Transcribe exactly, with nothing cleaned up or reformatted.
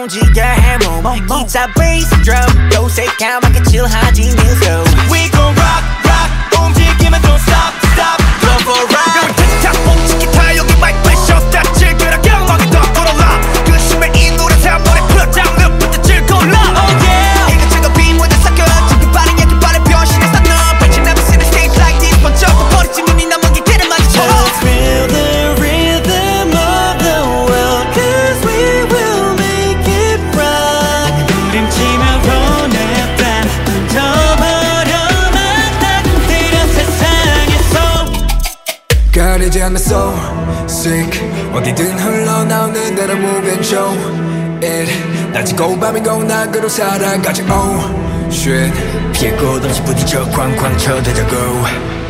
움직여 해몸 기타 베이스 드럼 도색하게 칠하지 new flow We gon' rock rock 움직이면 don't stop stop Love for rock 틱탁 뽕치 기타 여기 마이크 프레셔 딱 즐겨라 경악이 더 불어라 그 심해 이 노래 다 머리 풀어 장르 부터 즐거라 Oh yeah 이거 제가 빈무대 섞여 지금 빠른 약간 빠른 변신해서 너 But you never seen a stage like this 번쩍 버리지 눈이 남은 기대를 마주쳐 Let's feel the rhythm of the world Cause we will make it rock 부림치며 보냈다 던져버려만 딱 때려 세상에서 가리지 않는 soul sick 어디든 흘러나오는 대로 move and show it 낮이고 밤이고 낙으로 살아가지 oh shit 피해 곳 없이 부딪혀 쾅쾅 쳐대자고